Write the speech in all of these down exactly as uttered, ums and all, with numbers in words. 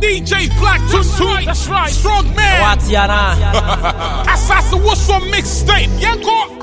D J Black Tuntun, that's right, strong man. Assassin, what's on mixtape? Yanko.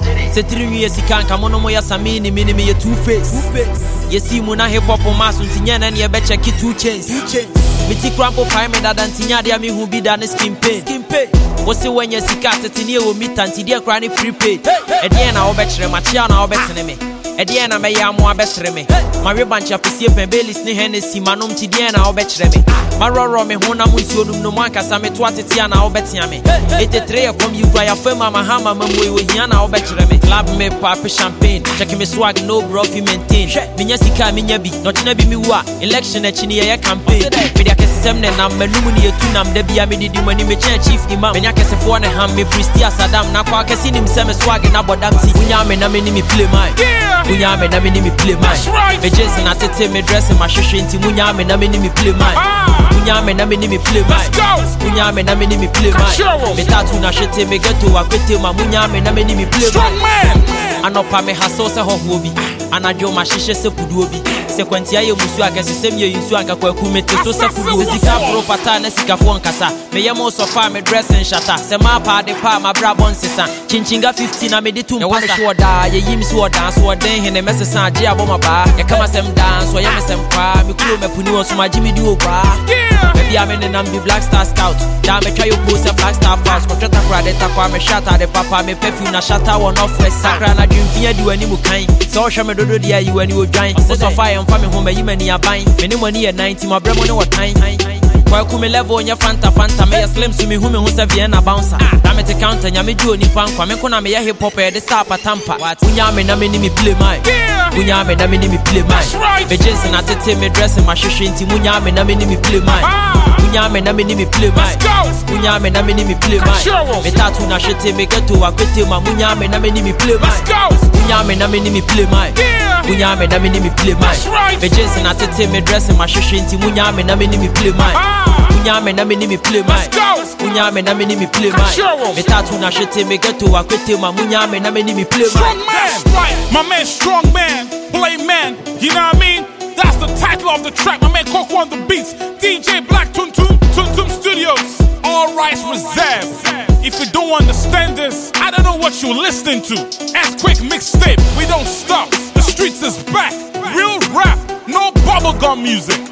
Setiri yesi kanka mono mo ya samini mini me two face. Yesi mu na hip hop maso ntinya na ne be check two chains. Miti crampo pie me dada ntinya dia me hu bi da ne skin pain. Skin pain. Wose when yesi ka tetini e wo mita ntidia kra ne prepaid. E de na wo be kire ma chia na wo be tene me. E de na me ya mo abesre me. Ma we bancha pesie pen belis ne Hennessy manom ti de na wo be kire me. Ma roro me ho na mu nsuo dum no man kasa me to atetia na wo be tia me. eighty-three e kom you gwa ya fama ma hama mamu we hia na wo be kire me. Club me pop champagne. Check me swag no bro fi maintain. Minya sika minya bi. No tina bi mi wa. Election e chini ye campaign. Me dia kesem ne na manum ne yetu nam da bia me didi mani me chen chief imam. Menya kesefo ne ham me pristia sadam na kwa kesi nim se me swag na bodam ti. Unya me na me ni me play my. Unya me na me ni me play my. Me Jason na tete me dress my shoshe nti unya me na me ni me play my. Unya me na me ni me play my. Unya me na me ni me play my. Me tattoo na shete me get to akwete ma unya me na me ni me play my. Anopa me haso se hoho bi anajo ma hihye se pudu obi se kwantia ye musu agese sem ye yinsu anka kwaku mete so se fudu sika pro pata na sika fo nkasa me ye mo so fa me dress and shata se ma pa de pa ma bra bon sesa chinchinga fifty na me de tum pasa e woda ye yim so dance wo den hene mesesa age abo ma ba ye kama sem dance wo ye mesem kwa me kulo me puni wo so ma jimi di wo bra baby am in nam bi Black Star Scout da me twa yo pose Black Star Fast ko tweta kra de ta kwa me shata de papa me perfume na shata wo no fresh sakra na dwimfia di wani mu kan so hwe me dodo dia yi wani wo dwan so fa ye mfa me ho me yi mani aban me ne mani ye ninety ma bremo ne wotan kwa ku me level nya fanta fanta me slim so me hu me ho se Vienna bouncer da me te counter nya me di oni pan kwa me ko na me ye hip hop e de sa patampa unya me na me ni me play my unya me na me ni me play my be Jason na tete me dress my shoshe nti unya me na me ni me play my unya me na me ni me play my unya me na me ni me play my me tattoo na shete me get to akwete ma unya me na me ni me play my unya me na me ni me play my unya me na me ni me play my be Jason na tete me dress my shoshe nti unya me na me ni me play my unya me na me ni me play my unya me na me ni me play my me tattoo na shete me get to akwete ma unya me na me ni me play my strong man, right? My man, strong man, play man. You know what I mean? That's the title of the track. My man Coco on the beats. D J Black Tuntun, Tuntun Studios. All rights reserved. If you don't understand this, I don't know what you're listening to. Ask Quick Mixtape. We don't stop. The streets is back. Real rap, no bubblegum music.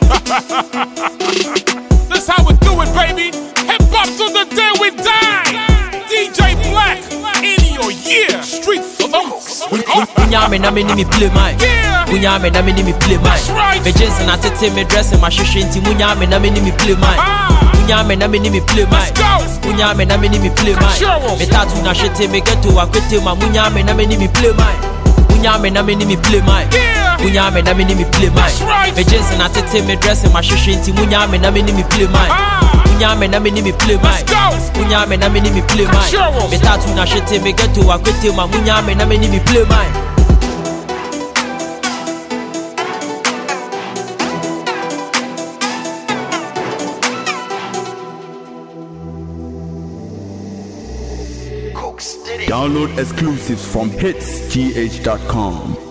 That's how we do it, baby. Hip hop till the day we die. D J Black in your year. Streets of them. Unya me na me ni me play my. Unya me na me ni me play my. Be Jason na tete me dress my shoshe nti unya me na me ni me play my. Unya me na me ni me play my. Unya me na me ni me play my. Me tattoo na shete me get to akwete ma unya me na me ni me play my. Unya me na me ni me play my. Unya me na me ni me play my. Be Jason na tete me dress my shoshe nti unya me na me ni me play my. Unya me na me ni me play my. Unya me na me ni me play my. Me tattoo na shete me get to akwete ma unya me na me ni me play my. Download exclusives from hits g h dot com.